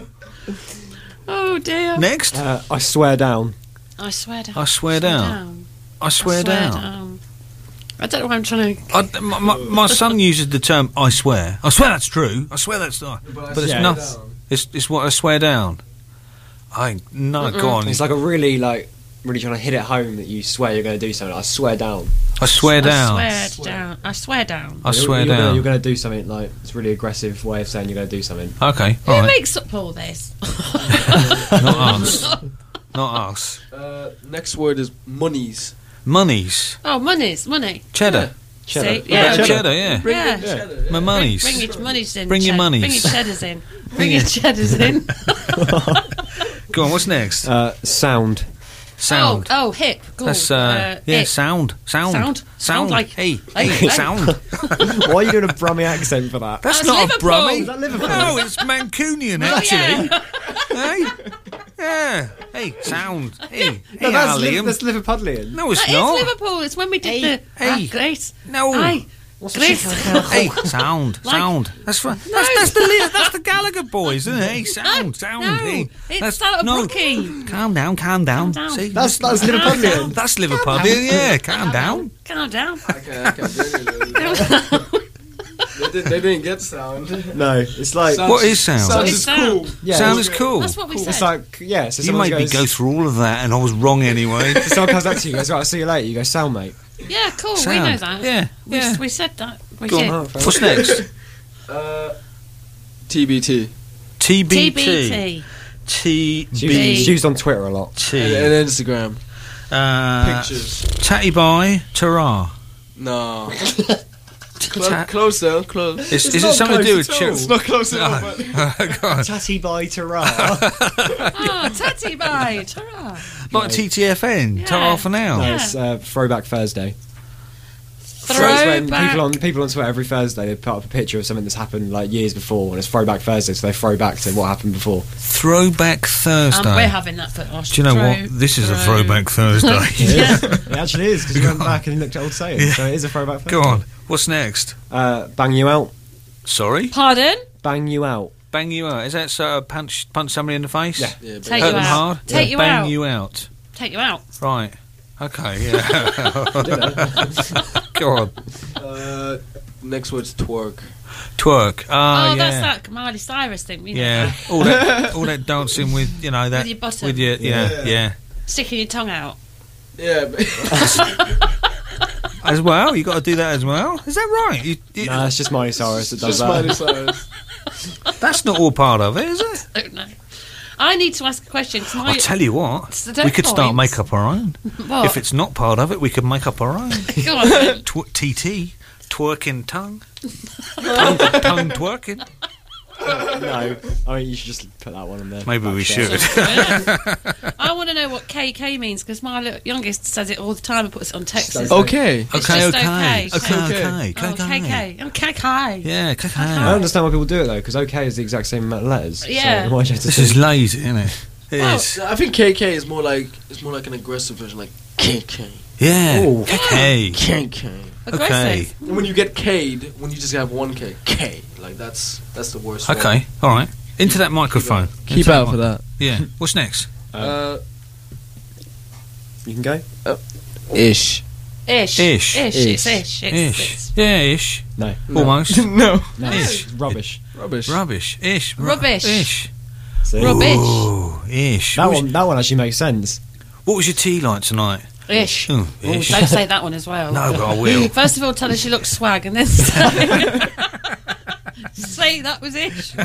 Oh dear. Next. Uh, I swear down. I swear down. I swear down. I I swear down. I don't know why I'm trying to. I, my, my, my son uses the term "I swear." I swear that's true. I swear that's not. But it's Yeah. not. It's it's what I swear down. I no, go on. It's like a really like really trying to hit it home that you swear you're going to do something. I swear down. I swear down. I swear down. I swear down. I You're- swear you're down. Gonna, you're going to do something like it's a really aggressive way of saying you're going to do something. Okay, Who all right. makes up all this? Not us. Not us. Uh, next word is monies. Monies. Oh, monies, money. Cheddar. Cheddar. See? Yeah. cheddar. cheddar. Yeah. Bring Yeah. your cheddar. My monies. Bring your monies in. Bring your Ched- monies. Bring your cheddars in. Bring your cheddars in. Go on. What's next? Uh, sound. Sound. Oh, oh, hip. Cool. That's uh, yeah. hip. Sound. Sound. Sound? Sound. Sound like- Hey. like- Hey. like- Sound. Why are you doing a Brummie accent for that? That's That's not Liverpool. a Brummie. Is that Liverpool? No, it's Mancunian Oh, actually. yeah. Hey. Yeah. Hey. Sound. Hey. Hey. No, that's, ah, Liv- Liam. that's Liverpudlian. No, it's That not. is Liverpool. It's when we did Hey, the. hey. Ah, Grace. No. Aye. Grace. Hey, sound, Like- sound. That's right. That's, that's the Li- that's the Gallagher boys, isn't it? Hey, sound, sound. No, hey. it's that's, Santa no. Brookie. Calm down, calm down. Calm down. See, That's that's Liverpudlian. that's Liverpudlian. Yeah, calm down. Calm down. I can't, I can't bring it. They, did, they didn't get sound. No, it's like Sound- What is sound? Sound What is is sound? cool. yeah, sound it's, is cool. That's what we said. it's like yeah. So You someone made goes, me go through all of that, and I was wrong anyway. So someone comes up to you, goes, right, I'll see you later. You go, sound mate. Yeah, cool. Sound. We know that. Yeah, We, yeah. we said that. We Go did. on. What's next? Uh, T B T. T B T. T B T. T She B. used, she used on Twitter a lot. T. And, and Instagram. Uh, Pictures. Tatty by Tara. No. Clo- close though, close. Is, It's is it not something to do with close at all. children? It's not close at all. No. But Oh, God. Tatty by Tara. Oh, tatty bye. Ta-ra. Like T T F N, Yeah. Tara for now. No, Yeah. it's uh, Throwback Thursday. So it's when Throwback. people on people on Twitter every Thursday they put up a picture of something that's happened like years before, and it's Throwback Thursday, so they throw back to what happened before. Throwback Thursday. Um, we're having that for us. Do you know Throw- what? This is a throw- Throwback Thursday. It is. It actually is, because you went back and looked at old sayings, so it is a Throwback Thursday. Go on. What's next? Uh, bang you out. Sorry? Pardon? Bang you out. Bang you out. Is that so? Punch, punch somebody in the face? Yeah. yeah, Take Hurt you them out. hard? Take you Bang out. you out. Take you out. Right. Okay, yeah. Go on. uh, next word's twerk. Twerk. Ah, oh, yeah. that's that Miley Cyrus thing. You know, Yeah. all that all that dancing with, you know, that. With your bottom. With your, yeah, yeah. Yeah. Sticking your tongue out. Yeah. As well? You got to do that as well? Is that right? You, you, No, it's just Miley Cyrus that does Just Miley that. Cyrus. That's not all part of it, is it? I don't know. I need to ask a question. 'cause my, I'll tell you what. So don't We could start point. make up our own. What? If it's not part of it, we could make up our own. Go on, then. Tw- T T. Twerking tongue. tongue. Tongue twerking. No, I mean you should just put that one in there. Maybe we should. I want to know what K K means because my little youngest says it all the time and puts it on texts. Okay. Okay. It's Okay, just okay. okay. Okay, Okay. okay. Oh, K K. Oh, K K. Yeah, I okay. don't understand why people do it though, because OK is the exact same amount of letters. Yeah. So why do you have to This say- is lazy, isn't it? It Well, is. I think K K is more like it's more like an aggressive version, like K K. Yeah. Ooh. Okay. K K. Okay. Aggressive. And when you get K'd, when you just have one K, K, like that's that's the worst. one. Okay. All right. Into that microphone. Keep Into out that for mi- that. Yeah. What's next? Uh, You can go. ish. Ish. Ish. Ish. It's Ish. ish. It's, Ish. it's Yeah, ish. No. Almost. no. No. Ish. It's rubbish. Rubbish. Rubbish. Ish. Ru- Rubbish. Ish. See? Rubbish. Ooh, ish. That What was, one. That one actually makes sense. what was your tea like tonight? Ish. Ooh, ish. Don't say that one as well. No, but I will. First of all, tell her she looks swag, and then say, say that was ish.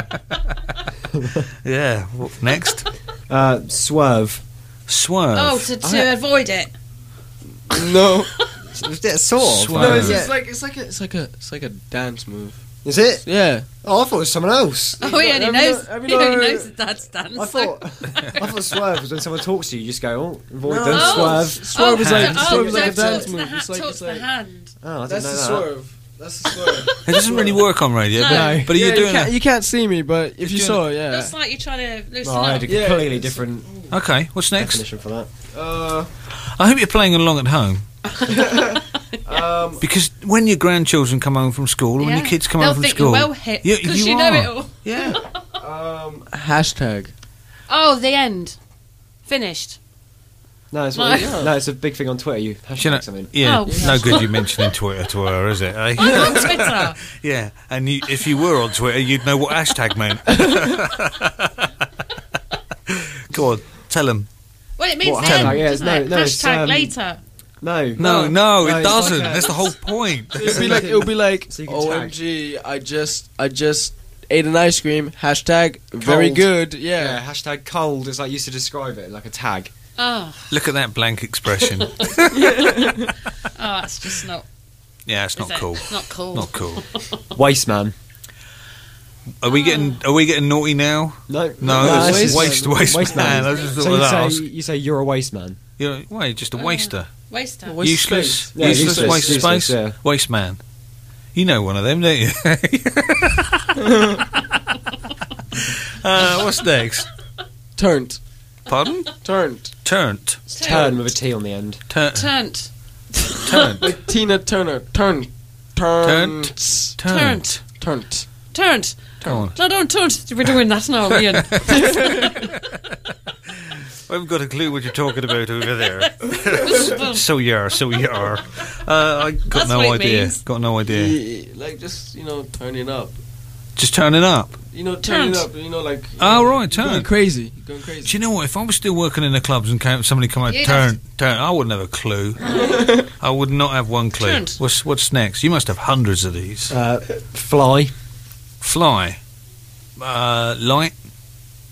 Yeah. What, next? Uh, swerve. Swerve. Oh, to, to avoid it. No. Yeah, sort of. Swerve. No, it's, Yeah. it's like it's like a it's like a it's like a dance move. Is it? Yeah. Oh, I thought it was someone else. Oh, he only Have you knows. not- have you He only not- knows the dad's dance. I thought. I thought swerve was when someone talks to you, you just go, oh, avoid No. them. Oh. Swerve. Swerve is like oh, swerve is like a so dance talks the move. ha- It's like talks it's the like hand. Oh, I didn't that's know the that. swerve. That's the swerve. It doesn't really work on radio, No. but, but are yeah, you doing you can't, it? you can't see me, but if you doing saw, it, yeah. Looks like you're trying to loosen Oh, I up. had a Yeah, completely it's- different Okay, what's next? definition for that. Uh, I hope you're playing along at home. um, Because when your grandchildren come home from school, or when Yeah. your kids come They'll home from think school, you're well hip you, because you you, know are. it all. Yeah. um, hashtag. Oh, the end. Finished. No, it's No. what no. no, it's a big thing on Twitter. You hashtag You know, something. yeah, Oh. no good you mentioning Twitter to her, is it? Eh? I'm on Twitter. Yeah, and you, if you were on Twitter, you'd know what hashtag meant. Go on, tell them. Well, it means What, the hashtag? end, Yeah, doesn't no, it? no, it's, Hashtag um, later. No, No, no, No, it it's doesn't. like a- That's the whole point. It'll be like it'll be like So you can tag. O M G. I just I just ate an ice cream. Hashtag very Cold. good. Yeah, Yeah. hashtag cold is like used to describe it, like a tag. Oh, Look at that blank expression. oh, that's just not. Yeah, it's is not it? cool. Not cool. Not cool. Waste man. Are we getting? Are we getting naughty now? No, No, it's it's waste, waste, waste man. man. I just So thought you I'd say ask. you say you're a waste man. You're, wait, just a waster. Waster. Waste Useless, space. Yeah, useless, useless, waste of useless, space, yeah. waste man. You know one of them, don't you? uh, what's next? Turned. Pardon? Turned. Turnt. Turn with a T on the end. Turn. Turnt. Turnt. Like Tina Turner. Turned. Turned. Turnt. Turned. Turnt. Go on. No, don't turnt. We're doing that now, Ian. I haven't got a clue what you're talking about over there. so you are, so you are. Uh, I got That's no what it idea. means. Got no idea. Yeah, like just you know turning up. Just turning up. You know turning Turned. up. You know like. you Oh know, right, Going turn. crazy. Going crazy. Do you know what? If I was still working in the clubs and came, somebody come out, You'd turn, have turn, I wouldn't have a clue. I would not have one clue. Turned. What's what's next? You must have hundreds of these. Uh, fly. Fly, uh, light,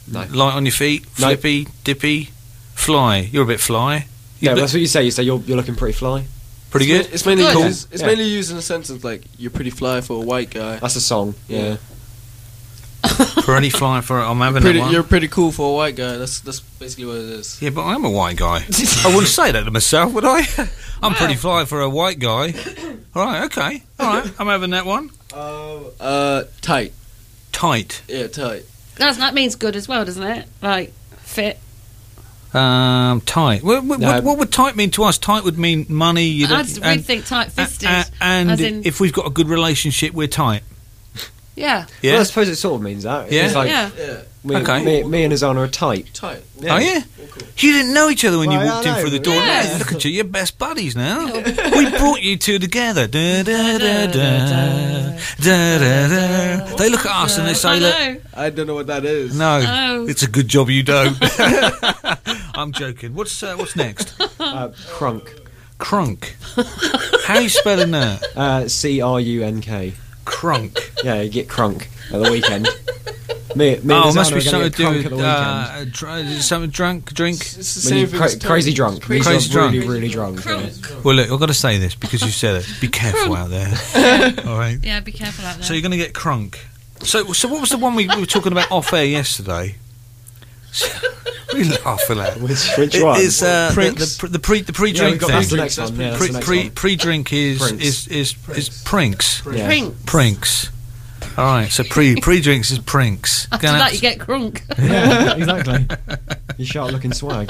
No. Light on your feet, No. flippy, dippy, fly. You're a bit fly. Yeah, You're a that's what you say. You say you're you're looking pretty fly. Pretty It's good. ma- It's mainly Good. used, it's Yeah. mainly used in a sentence like you're pretty fly for a white guy. That's a song. Yeah. Pretty fly for I'm having Pretty, that one. you're pretty cool for a white guy. That's that's basically what it is. Yeah, but I'm a white guy. I wouldn't say that to myself, would I? I'm pretty fly for a white guy. All right, okay. All right, I'm having that one. Uh, tight. Tight. Yeah, tight. That's, that means good as well, doesn't it? Like fit. Um, tight. What, what, No. what, what would tight mean to us? Tight would mean money. You don't, I'd really think tight-fisted. a- and as in, if we've got a good relationship, we're tight. yeah. Yeah. Well, I suppose it sort of means that. Yeah? It's like Yeah. Yeah, me, Okay. me, me and Azana are tight. tight. Oh yeah. You didn't know each other when Well, you yeah, walked I in know, through the but- door. Yeah. Yeah, look at you, you're best buddies now. We brought you two together. Da, da, da, da, da, da, da. They look at us and they say, I "Look, know. I don't know what that is. no, No. it's a good job you don't." I'm joking. What's uh, what's next? Uh, crunk. Crunk. How are you spelling that? Uh, C R U N K. Crunk. Yeah, you get crunk at the weekend. Me, me Oh, and it must Azana be are something gonna to get do crunk with at the weekend. uh, dr- is it something drunk, drink. It's, it's the When same you thing cra- as tight. crazy drunk. Crazy Crazy really, drunk. really drunk. Yeah. Well, look, I've got to say this because you said it. Be careful out there. All right. Yeah, be careful out there. So you're going to get crunk. So, so what was the one we, we were talking about off air yesterday? We laugh at that. Which, which It one? is uh, the, Prinks. the, the pre the pre Yeah, drink we've got, thing. that's the next one. Yeah, that's Pre the next pre one. pre drink is Prinks. is is is prinks. Yeah. Prinks. Prinks. All right. So pre pre drinks is prinks. After Going that, out- you get crunk. Yeah, exactly. You sharp looking swag.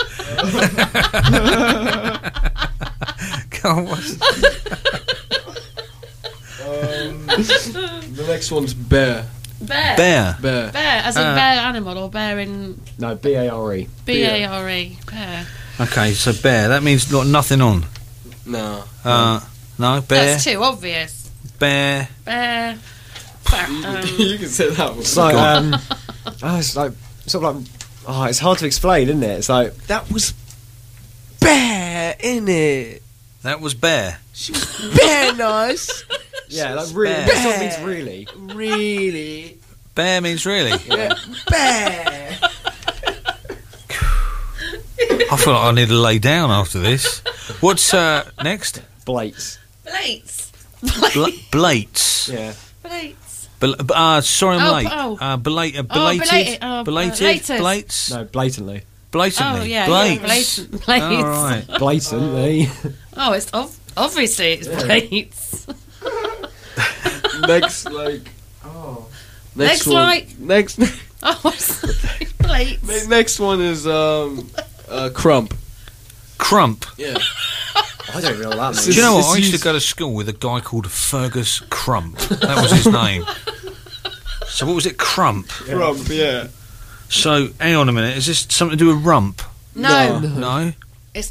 Go on, what's- Um, the next one's bear. Bear. Bear. Bear. Bear, as in Uh, bear animal or bear in No, B A R E. B A R E. Bear. Okay, so bear. That means not nothing on. No. Uh, no bear. That's too obvious. Bear. Bear. Bear, um, You can say that one. It's like, um, oh, it's like, sort of like, oh, it's hard to explain, isn't it? It's like, That was bear, innit? That was bear. Bear nice. yeah, like really, Bear. that sort of means really. Really? Bear means really. Yeah. Bear. I feel like I need to lay down after this. What's uh, next? Blates. Blates. Bla- Blates. Yeah. Blates. Bel- uh, sorry, I'm Oh, late. oh. Uh, bela- uh, Oh, belated. belated. Oh, uh, belated. latest. Blates. No, blatantly. Blatantly. Oh, yeah, Blates. yeah, blatant- blates. All right. Blatantly. Oh, it's ov- obviously it's plates. Next, like. Oh. Next, one. like- Next. Oh, what's plates? ne- Next one is um, uh, crump. Crump. Yeah. I don't know what that Do means. you know what? It's I used to used- go to school with a guy called Fergus Crump. That was his name. So what was it? Crump. Crump, yeah. So hang on a minute. Is this something to do with rump? No. No. It's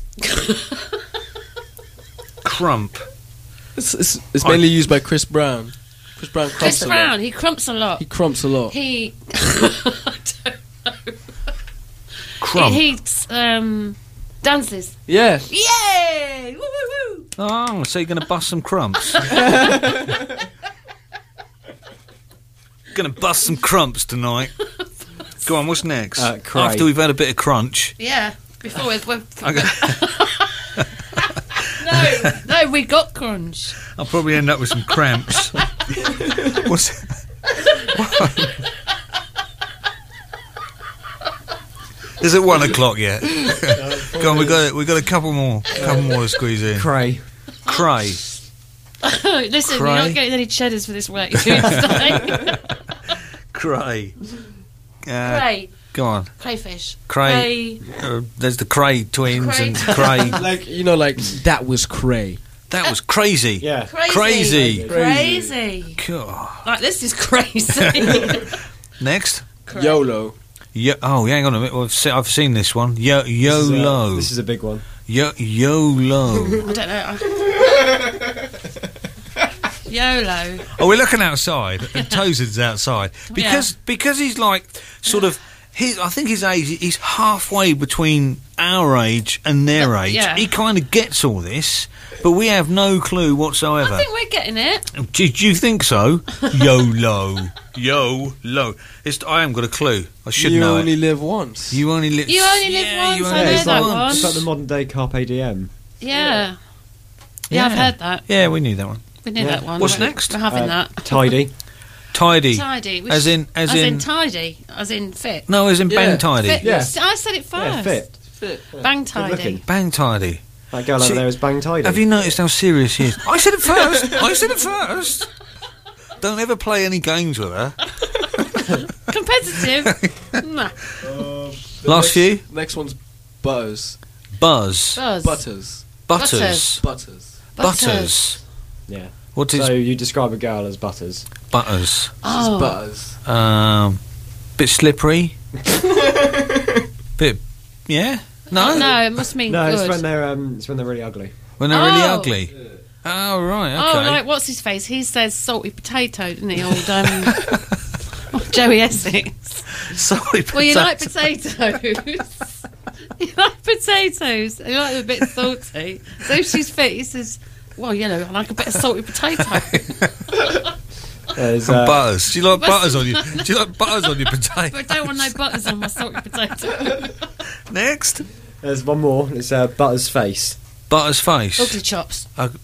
Crump. It's, it's, it's mainly used by Chris Brown. Chris Brown crumps Chris a Brown. lot. He crumps a lot. He crumps a lot. He. I don't know. Crump. He, he um, dances. Yeah. Yay! Woo woo woo! Oh, so you're going to bust some crumps? Going to bust some crumps tonight. Go on, what's next? Uh, cray. After we've had a bit of crunch. Yeah. Before we've. we've Okay. no, no, we got crunch. I'll probably end up with some cramps. What's... Is it one o'clock yet? Go on, we got we got a couple more, couple more to squeeze in. Cray. Cray. Listen, Cray. you're not getting any cheddars for this work you're doing today. Cray. Uh, Cray. Go on. Crayfish. Cray. Uh, there's the Cray twins Cray. and Cray. Like, you know, like, that was cray. That was crazy. Yeah. Crazy. Crazy. Crazy. God. Like, this is crazy. Next. Cray. YOLO. Yo- oh, hang on a minute. I've, se- I've seen this one. Yo- This is, uh, YOLO. This is a big one. Yo- YOLO. I don't know. YOLO. Oh, we're looking outside, and Tozen's outside because because he's like sort of his, I think his age, he's halfway between our age and their age. yeah. He kind of gets all this, but we have no clue whatsoever. I think we're getting it. Do, do you think so? YOLO. YOLO. It's, I haven't got a clue. I should you know only it. live once. You only live... You only live yeah, once, you I only know live that once. one. It's like the modern day Carpe Diem. Yeah. Yeah, I've heard that. Yeah, we knew that one. We knew Yeah. that one. What's We're- next? We're having Uh, that. Tidy. Tidy. Tidy. which- As in... As, as in, in... tidy. As in fit. no, as in Yeah. bang tidy. Fit. Yeah. I said it first. Yeah, fit. Bang Good looking. tidy. Bang tidy. That girl See, over there is bang tidy. Have you noticed how serious he is? I said it first. I said it first. Don't ever play any games with her. Competitive. Nah. The Last next, few? Next one's Buzz. Buzz. Buzz. Butters. Butters. Butters. Butters. Yeah. What is So you describe a girl as Butters. butters? Oh. Buzz. Um, bit slippery. Bit, yeah. No, No, it must mean No, good. it's when they're um, it's when they're really ugly. when they're really Oh. ugly. Oh right, Oh, okay. like, what's his face? He says salty potato, doesn't he? Old um, Joey Essex. Sorry, Well, you like potato. potatoes. You like potatoes. You like them a bit salty. So if she's fit, he says, well, you know, I like a bit of salty potato. There's, And uh, butters. Do you like What's- butters on you? Do you like butters on your potato? But I don't want no butters on my salty potato. Next, There's one more. It's uh, Butters' face. Butters' face. Ugly chops. Ug-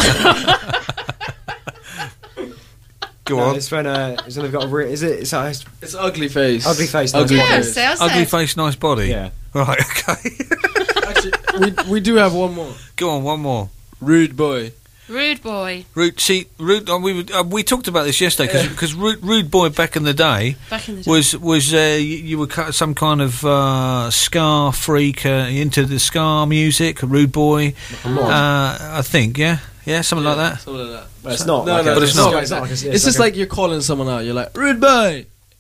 Go No, on. It's when uh, it's when they've got a re- is it? It's, uh, it's It's ugly face. ugly face. Ugly nice Yeah, body. face. see, I said. Ugly face, nice body. Yeah. Right. Okay. Actually, we, we do have one more. Go on. One more. Rude boy. Rude boy. Rude. See, rude. Uh, we were- uh, we talked about this yesterday because rude, rude boy back in the day Back in the day. was was uh, you, you were ca- some kind of uh, ska freak uh, into the ska music. Rude boy. Come on. Uh, I think. Yeah. Yeah. Something like that. Something like that. Well, it's not. No, like no, a- But it's not. It's, not like a, It's, just like you're calling someone out. You're like, rude boy.